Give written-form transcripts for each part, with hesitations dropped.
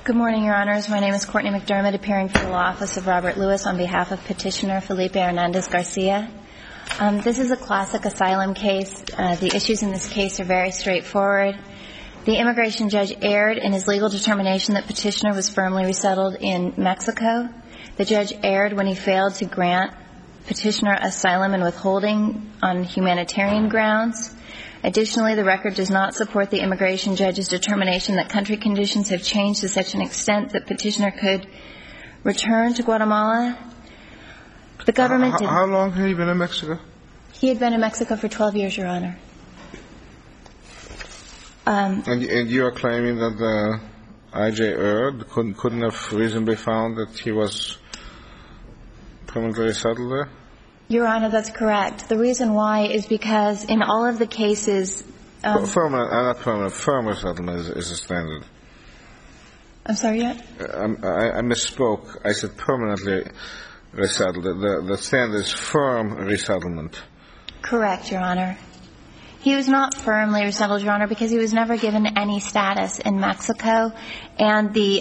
Good morning, Your Honors. My name is Courtney McDermott, appearing for the Law Office of Robert Lewis on behalf of Petitioner Felipe Hernandez-Garcia. This is a classic asylum case. The issues in this case are very straightforward. The immigration judge erred in his legal determination that Petitioner was firmly resettled in Mexico. The judge erred when he failed to grant Petitioner asylum and withholding on humanitarian grounds. Additionally, the record does not support the immigration judge's determination that country conditions have changed to such an extent that Petitioner could return to Guatemala. The government did. How long had he been in Mexico? He had been in Mexico for 12 years, Your Honor. And you are claiming that the I.J. erred, couldn't have reasonably found that he was permanently resettled there? Your Honor, that's correct. The reason why is because in all of the cases... Not permanent, firm resettlement is a standard. I'm sorry, yet? I misspoke. I said permanently resettled. The standard is firm resettlement. Correct, Your Honor. He was not firmly resettled, Your Honor, because he was never given any status in Mexico, and the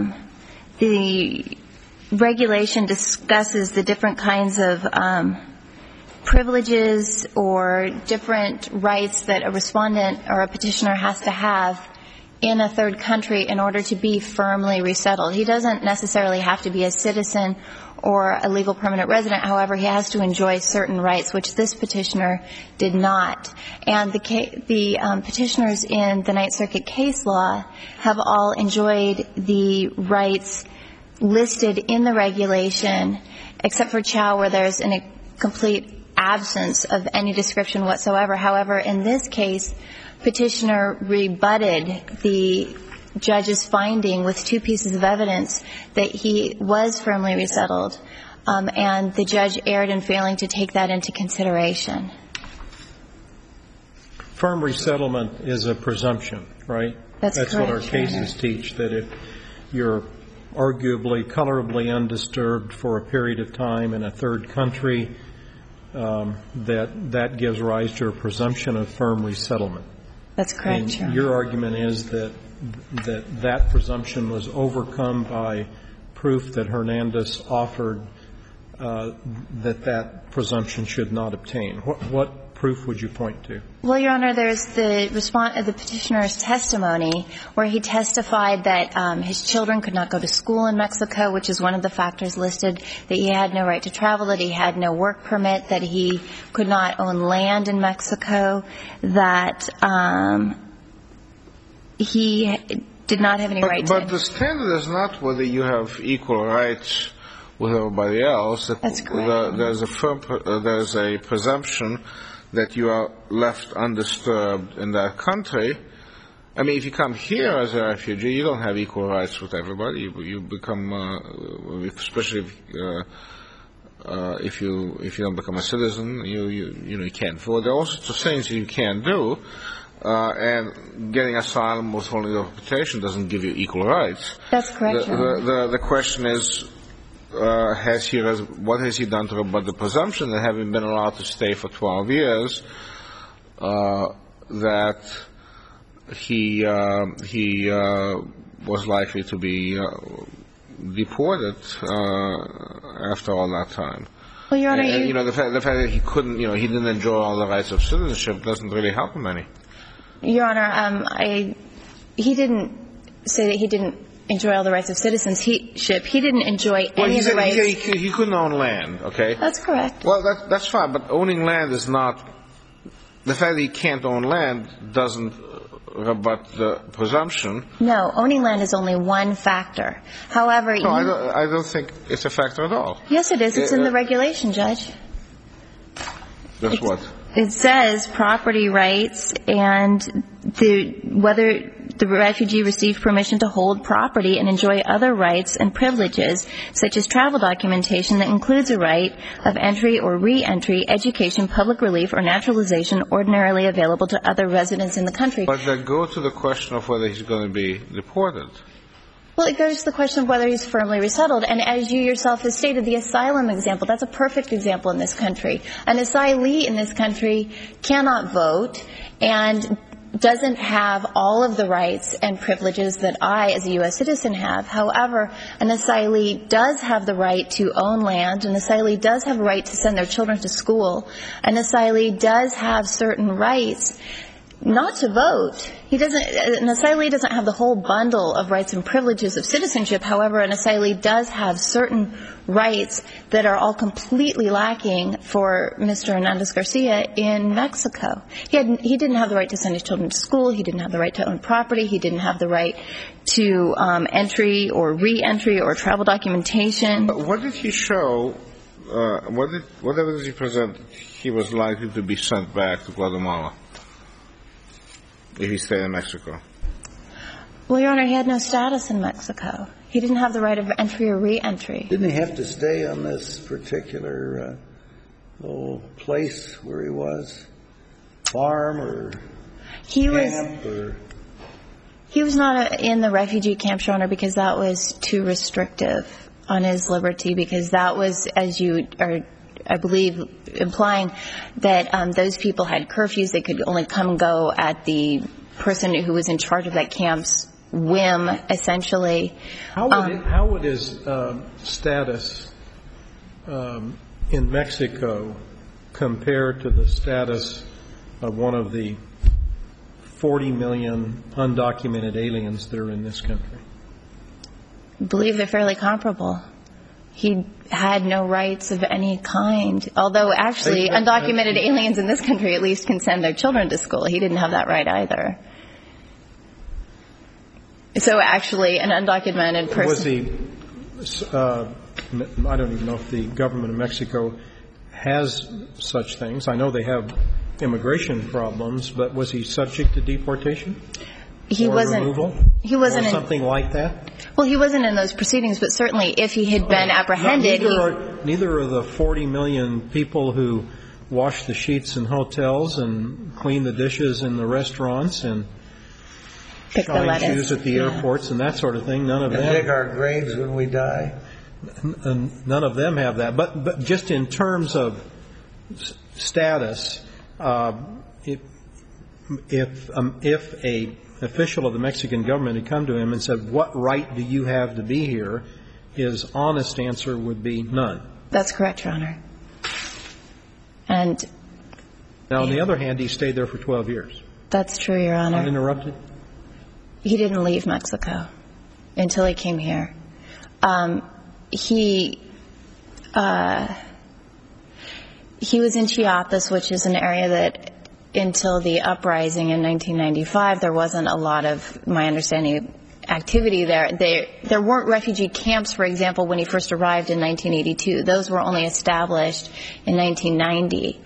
regulation discusses the different kinds of privileges or different rights that a respondent or a petitioner has to have in a third country in order to be firmly resettled. He doesn't necessarily have to be a citizen or a legal permanent resident. However, he has to enjoy certain rights, which this petitioner did not. And the petitioners in the Ninth Circuit case law have all enjoyed the rights listed in the regulation, except for Chow, where there's a complete absence of any description whatsoever. However, in this case, petitioner rebutted the judge's finding with two pieces of evidence that he was firmly resettled, and the judge erred in failing to take that into consideration. Firm resettlement is a presumption, right? That's correct, what our cases teach, that if you're arguably colorably undisturbed for a period of time in a third country, that gives rise to a presumption of firm resettlement. That's correct, Your Honor. Your argument is that presumption was overcome by proof that Hernandez offered that presumption should not obtain. What proof would you point to? Well, Your Honor, there's the petitioner's testimony where he testified that his children could not go to school in Mexico, which is one of the factors listed, that he had no right to travel, that he had no work permit, that he could not own land in Mexico, that he did not have any right to... But the standard is not whether you have equal rights with everybody else. That's correct. There's a presumption that you are left undisturbed in that country. I mean, if you come here as a refugee, you don't have equal rights with everybody. You become, especially if you don't become a citizen, you can't vote. There are all sorts of things you can't do, and getting asylum with only deportation doesn't give you equal rights. That's correct. The question is, what has he done to rebut the presumption that having been allowed to stay for 12 years, that he was likely to be deported after all that time? Well, Your Honor, the fact that he couldn't, he didn't enjoy all the rights of citizenship doesn't really help him any. Your Honor, he didn't say that he didn't enjoy all the rights of citizenship. He didn't enjoy any of the rights. He couldn't own land, okay? That's correct. Well, that's fine, but owning land is not... The fact that he can't own land doesn't rebut the presumption. No, owning land is only one factor. However... No, I don't think it's a factor at all. Yes, it is. It's in the regulation, Judge. That's what? It says property rights and whether the refugee received permission to hold property and enjoy other rights and privileges, such as travel documentation that includes a right of entry or re-entry, education, public relief, or naturalization ordinarily available to other residents in the country. But that goes to the question of whether he's going to be deported. Well, it goes to the question of whether he's firmly resettled. And as you yourself have stated, the asylum example, that's a perfect example in this country. An asylee in this country cannot vote, and doesn't have all of the rights and privileges that I, as a U.S. citizen, have. However, an asylee does have the right to own land. An asylee does have a right to send their children to school. An asylee does have certain rights not to vote. An asylee doesn't have the whole bundle of rights and privileges of citizenship. However, an asylee does have certain rights that are all completely lacking for Mr. Hernandez-Garcia in Mexico. He didn't have the right to send his children to school. He didn't have the right to own property. He didn't have the right to entry or re-entry or travel documentation. What did he show? What evidence he present? He was likely to be sent back to Guatemala if he stayed in Mexico. Well, Your Honor, he had no status in Mexico. He didn't have the right of entry or re-entry. Didn't he have to stay on this particular little place where he was? Farm or camp? He was not in the refugee camp, Your Honor, because that was too restrictive on his liberty, because that was, as you are, I believe, implying that those people had curfews. They could only come and go at the person who was in charge of that camp's whim, essentially. How would his status in Mexico compare to the status of one of the 40 million undocumented aliens that are in this country? I believe they're fairly comparable. He had no rights of any kind, although actually undocumented aliens in this country at least can send their children to school. He didn't have that right either. So actually an undocumented person... Was he, I don't even know if the government of Mexico has such things. I know they have immigration problems, but was he subject to deportation? He wasn't. Removal? He wasn't. Or something like that? Well, he wasn't in those proceedings, but certainly if he had been apprehended... Neither are the 40 million people who wash the sheets in hotels and clean the dishes in the restaurants and shine shoes at the airports and that sort of thing. None of them. And dig our graves when we die. None of them have that. But just in terms of status, if a official of the Mexican government had come to him and said, "What right do you have to be here?" his honest answer would be none. That's correct, Your Honor. And now, on the other hand, he stayed there for 12 years. That's true, Your Honor. Uninterrupted? He didn't leave Mexico until he came here. He was in Chiapas, which is an area that until the uprising in 1995, there wasn't a lot of, my understanding, activity there. There weren't refugee camps, for example, when he first arrived in 1982. Those were only established in 1990.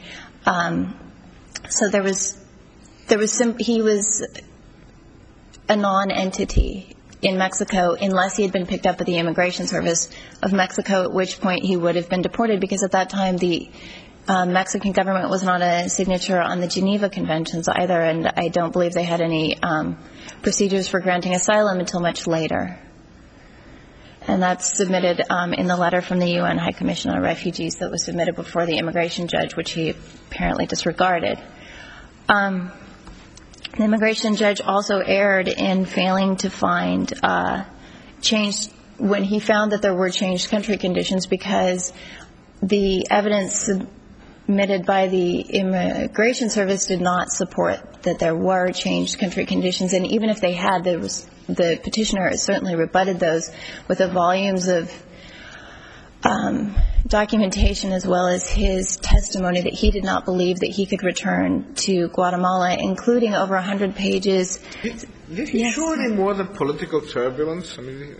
So he was a non-entity in Mexico unless he had been picked up at the Immigration Service of Mexico, at which point he would have been deported, because at that time the Mexican government was not a signature on the Geneva Conventions either, and I don't believe they had any procedures for granting asylum until much later. And that's submitted in the letter from the UN High Commission on Refugees that was submitted before the immigration judge, which he apparently disregarded. The immigration judge also erred in failing to find changed, when he found that there were changed country conditions, because the evidence submitted by the Immigration Service did not support that there were changed country conditions. And even if they had, the petitioner certainly rebutted those with the volumes of documentation as well as his testimony that he did not believe that he could return to Guatemala, including over 100 pages. Did he show any more than political turbulence? I mean,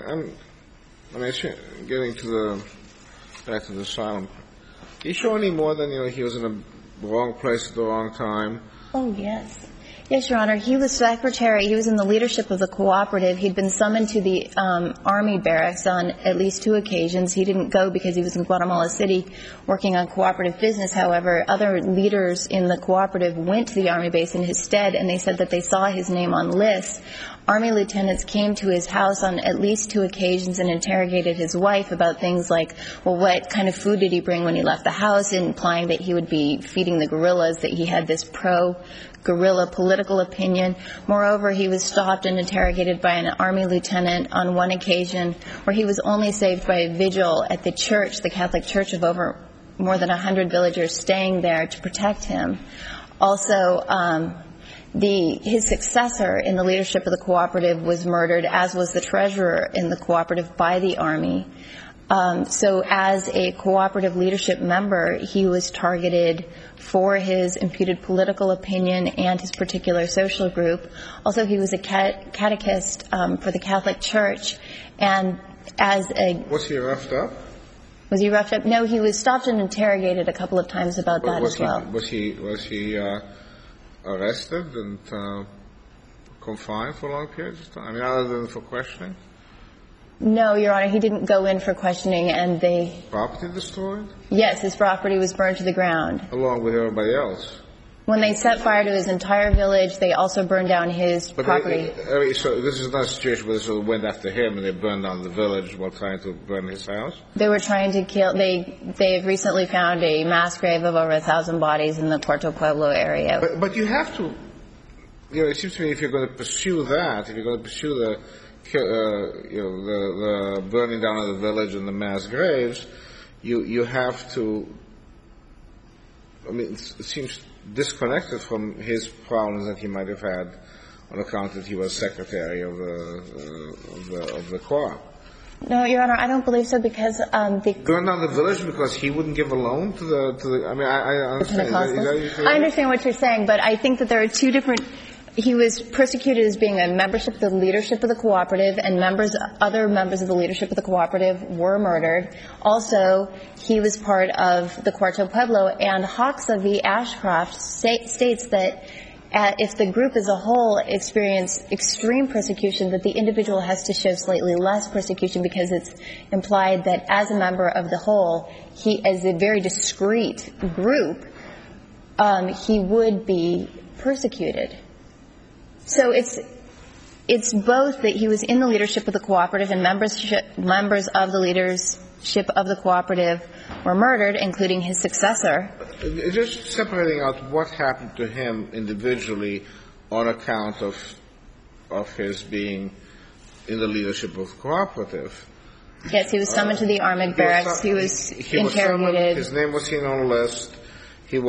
getting back to the asylum. Did he show any more than, he was in the wrong place at the wrong time? Oh, yes. Yes, Your Honor. He was secretary. He was in the leadership of the cooperative. He'd been summoned to the Army barracks on at least 2 occasions. He didn't go because he was in Guatemala City working on cooperative business. However, other leaders in the cooperative went to the Army base in his stead, and they said that they saw his name on lists. Army lieutenants came to his house on at least 2 occasions and interrogated his wife about things like, well, what kind of food did he bring when he left the house, implying that he would be feeding the guerrillas, that he had this pro guerrilla political opinion. Moreover, he was stopped and interrogated by an Army lieutenant on one occasion where he was only saved by a vigil at the church, the Catholic Church, of more than 100 villagers staying there to protect him. Also, his successor in the leadership of the cooperative was murdered, as was the treasurer in the cooperative, by the Army. So as a cooperative leadership member, he was targeted for his imputed political opinion and his particular social group. Also, he was a catechist for the Catholic Church, and Was he roughed up? Was he roughed up? No, he was stopped and interrogated a couple of times about that as well. Was he arrested and confined for long periods of time? I mean, other than for questioning? No, Your Honor, he didn't go in for questioning, and Property destroyed? Yes, his property was burned to the ground. Along with everybody else? When they set fire to his entire village, they also burned down his property. So this is not a situation where they sort of went after him and they burned down the village while trying to burn his house? They were trying to kill. They have recently found a mass grave of over 1,000 bodies in the Puerto Pueblo area. But you have to, it seems to me if you're going to pursue that, if you're going to pursue the burning down of the village and the mass graves, you have to, it seems disconnected from his problems that he might have had on account that he was secretary of the co-op. No, Your Honor, I don't believe so, because they burned down the village because he wouldn't give a loan to the I mean, I understand. I understand what you're saying, but I think that there are two different. He was persecuted as being a membership of the leadership of the cooperative, and other members of the leadership of the cooperative were murdered. Also, he was part of the Puerto Pueblo, and Hoxa v. Ashcroft states that if the group as a whole experienced extreme persecution, that the individual has to show slightly less persecution, because it's implied that as a member of the whole, he, as a very discrete group, he would be persecuted. So it's both that he was in the leadership of the cooperative and members of the leadership of the cooperative were murdered, including his successor. Just separating out what happened to him individually on account of his being in the leadership of the cooperative. Yes, he was summoned to the armored barracks. He was interrogated. His name was seen on a list. He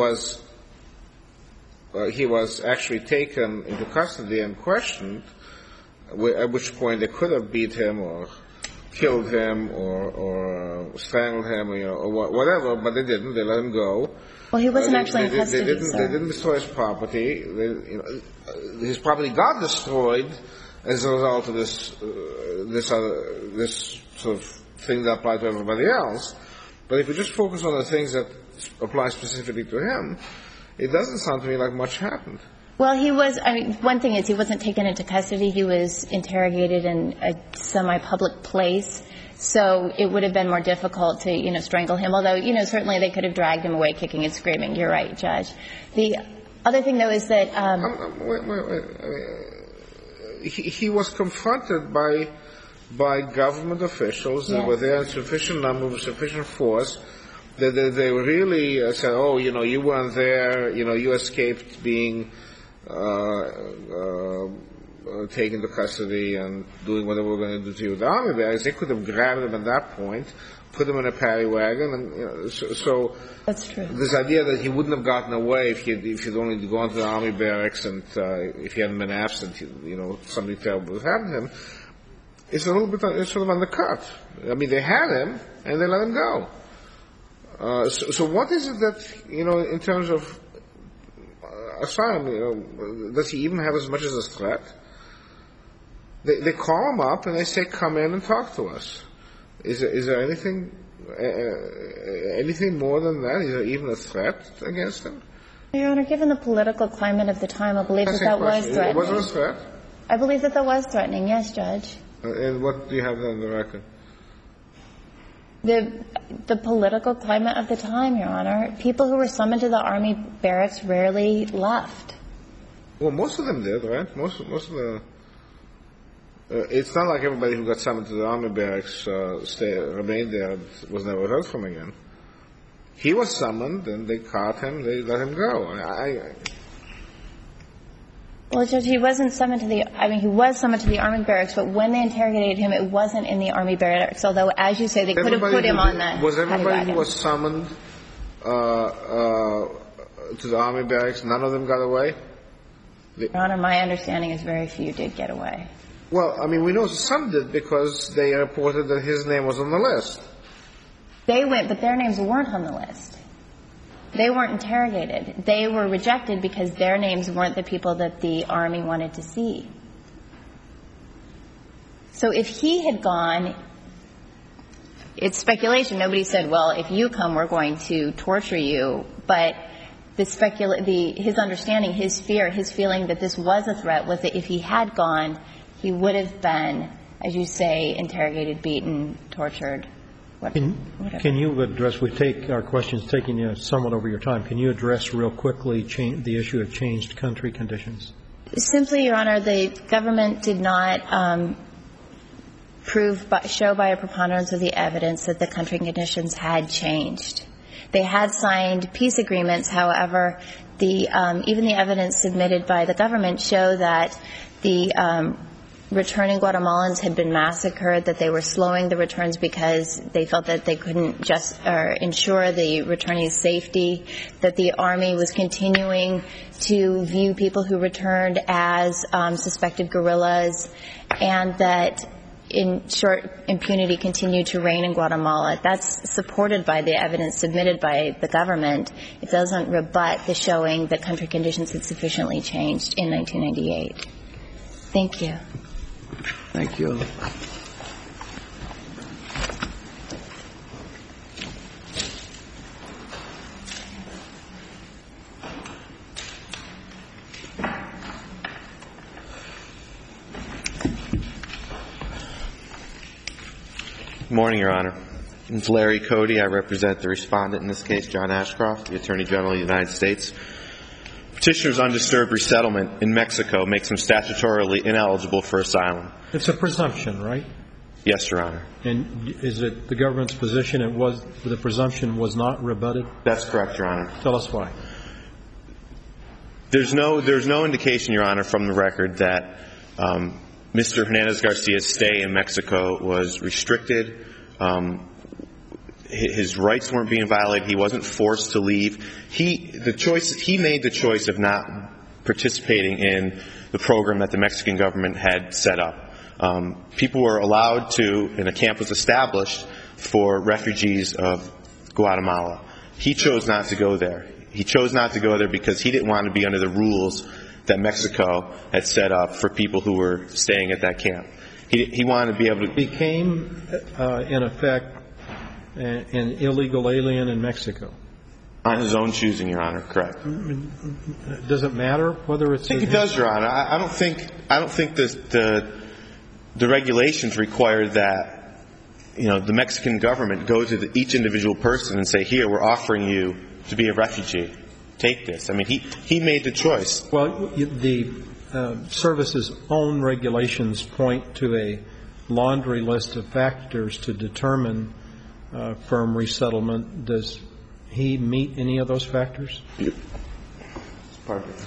was actually taken into custody and questioned, at which point they could have beat him or killed him or strangled him or whatever, but they didn't. They let him go. Well, he wasn't actually in custody, They didn't destroy his property. His property got destroyed as a result of this sort of thing that applied to everybody else. But if we just focus on the things that apply specifically to him, it doesn't sound to me like much happened. Well, one thing is he wasn't taken into custody. He was interrogated in a semi-public place. So it would have been more difficult to, strangle him. Although, certainly they could have dragged him away kicking and screaming. You're right, Judge. The other thing, though, is that... Wait. He was confronted by government officials. Yes. That were there in sufficient number, with sufficient force, that they really said, you weren't there, you escaped being taken to custody and doing whatever we're going to do to you. The army barracks, they could have grabbed him at that point, put him in a paddy wagon, and so that's true. This idea that he wouldn't have gotten away if he'd only gone to the army barracks and if he hadn't been absent, something terrible would happen to him. It's a little bit, it's sort of undercut. I mean, they had him and they let him go. So what is it that, in terms of asylum, does he even have as much as a threat? They call him up and they say, come in and talk to us. Is there anything more than that? Is there even a threat against him? Your Honor, given the political climate of the time, I believe that was threatening. Was it a threat? I believe that was threatening, yes, Judge. And what do you have on the record? The political climate of the time, Your Honor. People who were summoned to the army barracks rarely left. Well, most of them did, right? Most of the... it's not like everybody who got summoned to the army barracks remained there and was never heard from again. He was summoned, and they caught him, they let him go. Well, Judge, he wasn't summoned to he was summoned to the Army barracks, but when they interrogated him, it wasn't in the Army barracks, although, as you say, they could have put him on the... Was everybody who was summoned to the Army barracks, none of them got away? Your Honor, my understanding is very few did get away. Well, I mean, we know some did because they reported that his name was on the list. They went, but their names weren't on the list. They weren't interrogated. They were rejected because their names weren't the people that the Army wanted to see. So if he had gone, it's speculation. Nobody said, well, if you come, we're going to torture you. But his understanding, his fear, his feeling that this was a threat was that if he had gone, he would have been, as you say, interrogated, beaten, tortured. Can you address, we take our questions taking you somewhat over your time, can you address real quickly the issue of changed country conditions? Simply, Your Honor, the government did not show by a preponderance of the evidence that the country conditions had changed. They had signed peace agreements. However, even the evidence submitted by the government show that the returning Guatemalans had been massacred, that they were slowing the returns because they felt that they couldn't ensure the returnees' safety, that the Army was continuing to view people who returned as suspected guerrillas, and that, in short, impunity continued to reign in Guatemala. That's supported by the evidence submitted by the government. It doesn't rebut the showing that country conditions had sufficiently changed in 1998. Thank you. Thank you. Good morning, Your Honor. It's Larry Cody. I represent the respondent in this case, John Ashcroft, the Attorney General of the United States. Petitioner's undisturbed resettlement in Mexico makes him statutorily ineligible for asylum. It's a presumption, right? Yes, Your Honor. And is it the government's position the presumption was not rebutted? That's correct, Your Honor. Tell us why. There's no indication, Your Honor, from the record that Mr. Hernandez-Garcia's stay in Mexico was restricted. His rights weren't being violated. He wasn't forced to leave. He made the choice of not participating in the program that the Mexican government had set up. People were allowed to, and a camp was established for refugees of Guatemala. He chose not to go there. He chose not to go there because he didn't want to be under the rules that Mexico had set up for people who were staying at that camp. He wanted to be able to... Became, in effect, an illegal alien in Mexico. On his own choosing, Your Honor, correct. Does it matter whether it's... I think it does, Your Honor. I don't think the regulations require that, the Mexican government go to each individual person and say, here, we're offering you to be a refugee. Take this. I mean, he made the choice. Well, the service's own regulations point to a laundry list of factors to determine firm resettlement. Does he meet any of those factors? Perfect.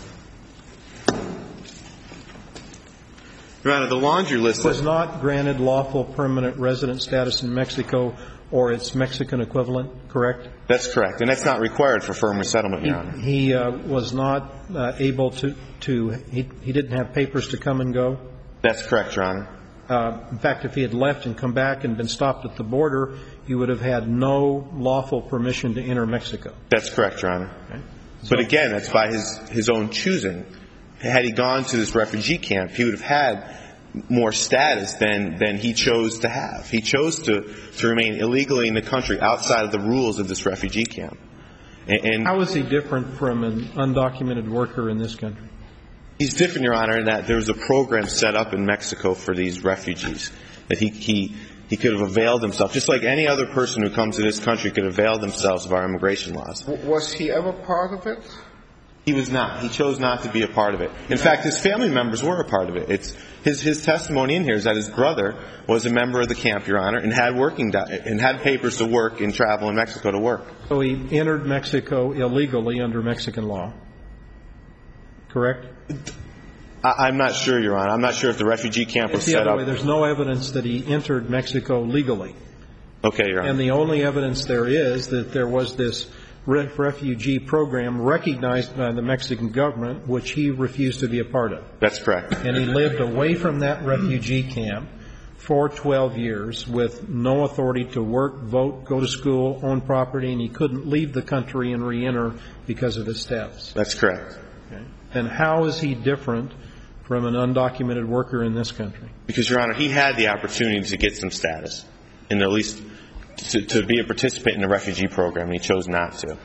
Your Honor, the laundry list was not granted lawful permanent resident status in Mexico or its Mexican equivalent, correct? That's correct, and that's not required for firm resettlement, Your Honor. He was not able to he didn't have papers to come and go? That's correct, Your Honor. In fact, if he had left and come back and been stopped at the border, he would have had no lawful permission to enter Mexico. That's correct, Your Honor. Okay. But again, that's by his own choosing. Had he gone to this refugee camp, he would have had more status than he chose to have. He chose to remain illegally in the country outside of the rules of this refugee camp. And how is he different from an undocumented worker in this country? He's different, Your Honor, in that there's a program set up in Mexico for these refugees that he could have availed himself, just like any other person who comes to this country could avail themselves of our immigration laws. Was he ever part of it? He was not. He chose not to be a part of it. In fact, his family members were a part of it. It's his testimony in here is that his brother was a member of the camp, Your Honor, and had papers to work and travel in Mexico to work. So he entered Mexico illegally under Mexican law, correct? I'm not sure, Your Honor. I'm not sure if the refugee camp was set up. There's no evidence that he entered Mexico legally. Okay, Your Honor. And the only evidence there is that there was this refugee program recognized by the Mexican government, which he refused to be a part of. That's correct. And he lived away from that refugee camp for 12 years with no authority to work, vote, go to school, own property, and he couldn't leave the country and reenter because of his status. That's correct. Okay. And how is he different from an undocumented worker in this country? Because, Your Honor, he had the opportunity to get some status, and at least to be a participant in the refugee program, and he chose not to.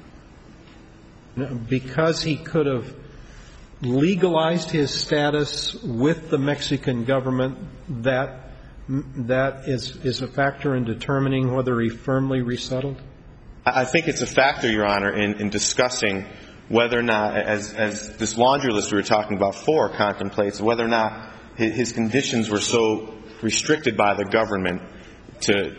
Because he could have legalized his status with the Mexican government, that is a factor in determining whether he firmly resettled? I think it's a factor, Your Honor, in discussing whether or not, as this laundry list we were talking about before contemplates, whether or not his conditions were so restricted by the government to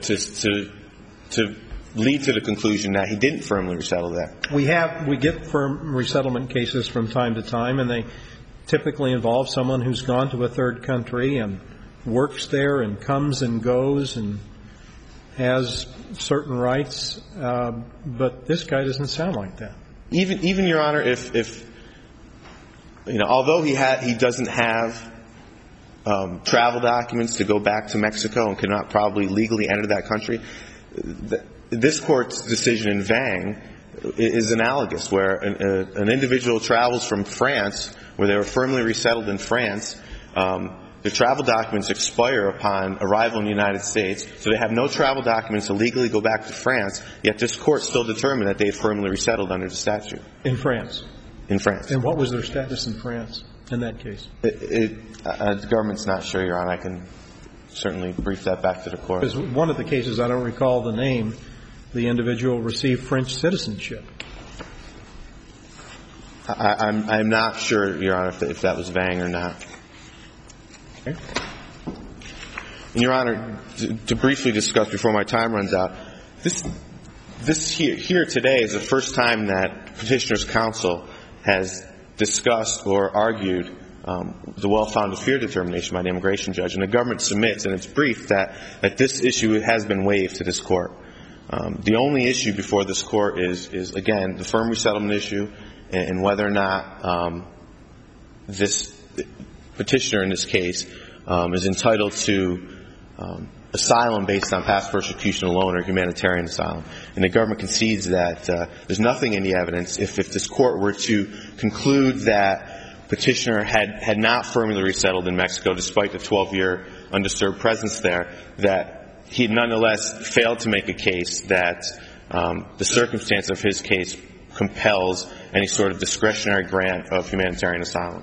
lead to the conclusion that he didn't firmly resettle there. We get firm resettlement cases from time to time, and they typically involve someone who's gone to a third country and works there and comes and goes and has certain rights, but this guy doesn't sound like that. Even Your Honor, if you know, although he doesn't have travel documents to go back to Mexico and cannot probably legally enter that country, this court's decision in Vang is analogous, where an individual travels from France, where they were firmly resettled in France. Their travel documents expire upon arrival in the United States, so they have no travel documents to legally go back to France, yet this court still determined that they had firmly resettled under the statute. In France? In France. And what was their status in France in that case? The government's not sure, Your Honor. I can certainly brief that back to the court. Because one of the cases, I don't recall the name, the individual received French citizenship. I'm not sure, Your Honor, if that was Vang or not. Okay. And, Your Honor, to briefly discuss before my time runs out, this here today is the first time that Petitioner's Counsel has discussed or argued the well-founded fear determination by the immigration judge. And the government submits in its brief that this issue has been waived to this court. The only issue before this court is again, the firm resettlement issue and whether or not this petitioner in this case is entitled to asylum based on past persecution alone or humanitarian asylum. And the government concedes that there's nothing in the evidence. If this court were to conclude that petitioner had not firmly resettled in Mexico despite the 12-year undisturbed presence there, that he nonetheless failed to make a case that the circumstance of his case compels any sort of discretionary grant of humanitarian asylum.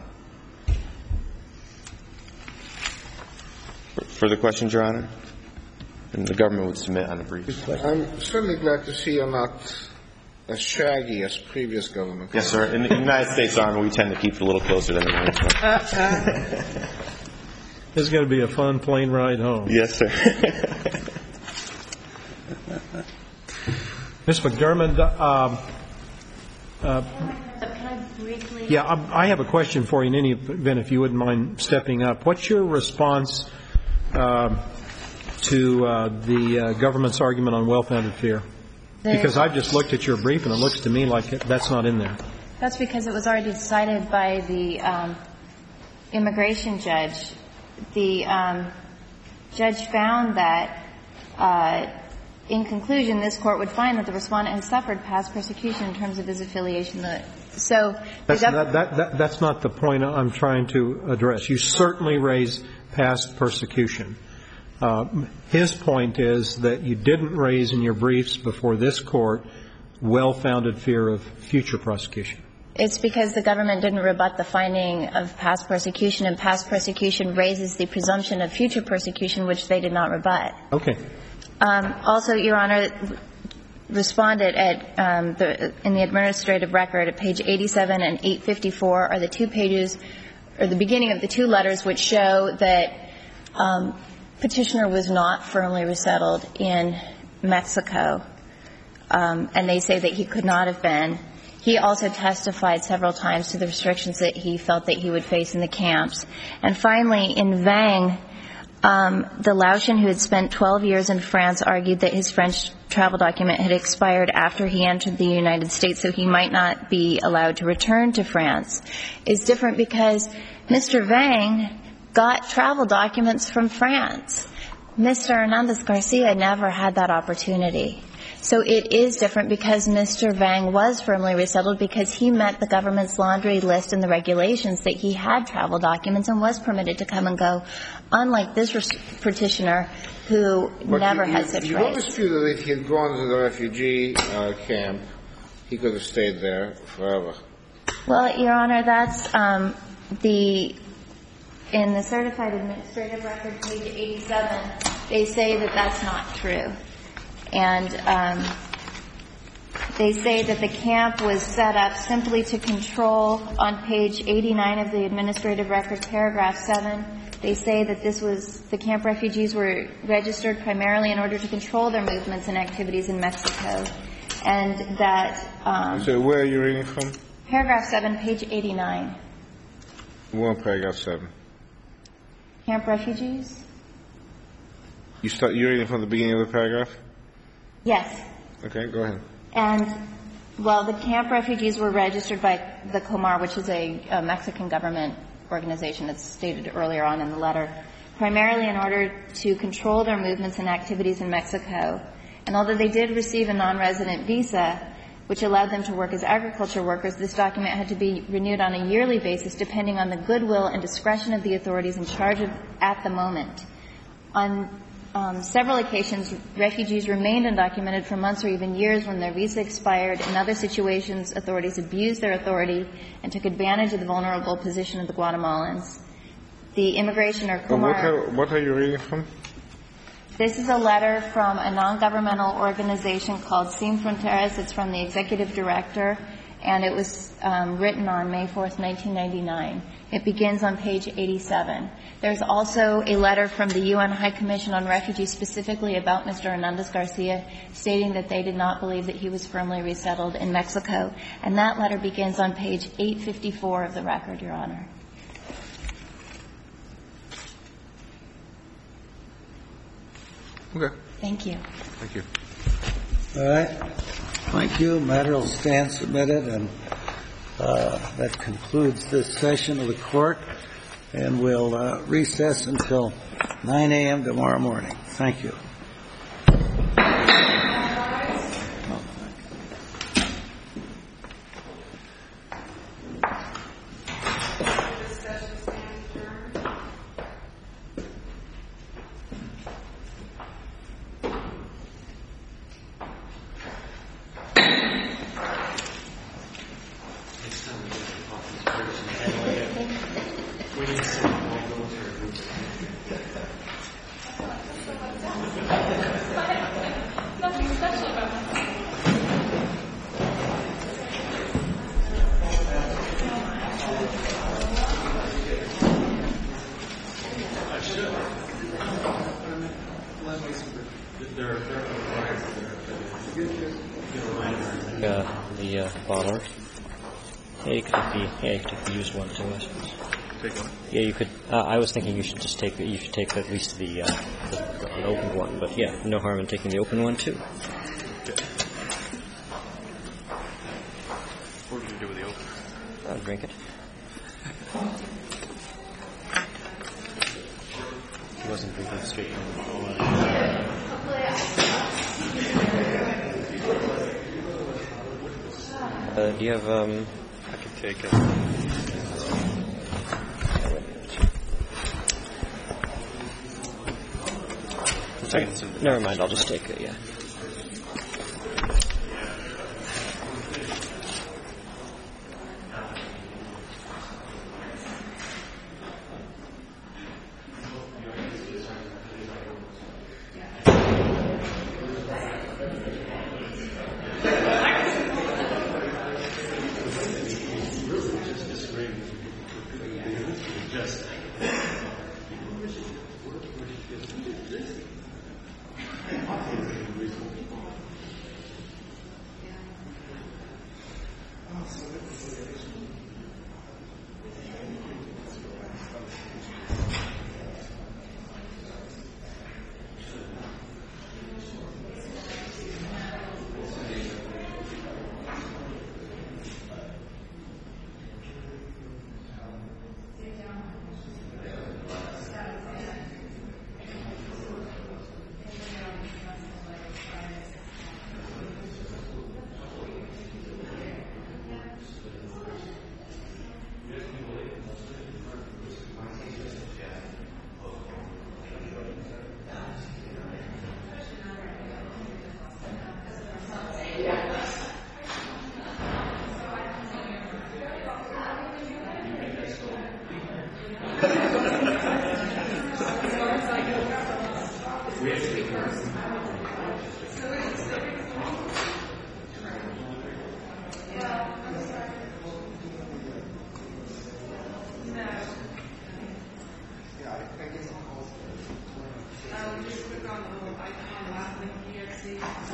Further questions, Your Honor? And the government would submit on a brief. I'm certainly glad to see you're not as shaggy as previous government. Yes, sir. In the United States Army, we tend to keep it a little closer than the United States. This is going to be a fun plane ride home. Yes, sir. Ms. McDermott, Can I briefly? yeah, I have a question for you in any event, if you wouldn't mind stepping up. What's your response to the government's argument on well-founded fear? Because I've just looked at your brief, and it looks to me like that's not in there. That's because it was already decided by the immigration judge. The judge found that, in conclusion, this court would find that the respondent has suffered past persecution in terms of his affiliation. So that's not the point I'm trying to address. You certainly raise past persecution. His point is that you didn't raise in your briefs before this court well-founded fear of future prosecution. It's because the government didn't rebut the finding of past persecution, and past persecution raises the presumption of future persecution, which they did not rebut. Okay. Also, Your Honor, responded in the administrative record at page 87 and 854 are the two pages, or the beginning of the two letters, which show that petitioner was not firmly resettled in Mexico, and they say that he could not have been. He also testified several times to the restrictions that he felt that he would face in the camps. And finally, in Vang, the Laotian who had spent 12 years in France argued that his French travel document had expired after he entered the United States, so he might not be allowed to return to France. It's different because Mr. Vang got travel documents from France. Mr. Hernandez Garcia never had that opportunity. So it is different because Mr. Vang was firmly resettled because he met the government's laundry list and the regulations that he had travel documents and was permitted to come and go, unlike this petitioner who never had such rights. You don't dispute that if he had gone to the refugee camp, he could have stayed there forever. Well, Your Honor, that's in the Certified Administrative Record, page 87, they say that that's not true. And they say that the camp was set up simply to control, on page 89 of the Administrative Record, paragraph 7, they say that the camp refugees were registered primarily in order to control their movements and activities in Mexico. And that... so where are you reading from? Paragraph 7, page 89. Well, paragraph 7. Camp refugees? You're reading from the beginning of the paragraph? Yes. Okay, go ahead. And, well, the camp refugees were registered by the Comar, which is a Mexican government organization that's stated earlier on in the letter, primarily in order to control their movements and activities in Mexico. And although they did receive a non-resident visa, which allowed them to work as agriculture workers, this document had to be renewed on a yearly basis depending on the goodwill and discretion of the authorities in charge at the moment. On several occasions, refugees remained undocumented for months or even years when their visa expired. In other situations, authorities abused their authority and took advantage of the vulnerable position of the Guatemalans. The immigration or Comar... What are you reading from? This is a letter from a non-governmental organization called Sin Fronteras. It's from the executive director, and it was written on May 4th, 1999. It begins on page 87. There's also a letter from the UN High Commission on Refugees specifically about Mr. Hernandez Garcia, stating that they did not believe that he was firmly resettled in Mexico. And that letter begins on page 854 of the record, Your Honor. Okay. Thank you. Thank you. All right. Thank you. Matter will stand submitted, and that concludes this session of the court. And we'll recess until 9 a.m. tomorrow morning. Thank you. The bottlers. Yeah, you could use one too, I suppose. Take one. Yeah, you could. I was thinking you should just take at least the an open one, but yeah, no harm in taking the open one too. Okay. What would you do with the open? I'll drink it. He wasn't drinking straight from the bottle. Do you have, I can take it. Never mind, I'll just take it, yeah. Just click on the little icon, last link, EXE.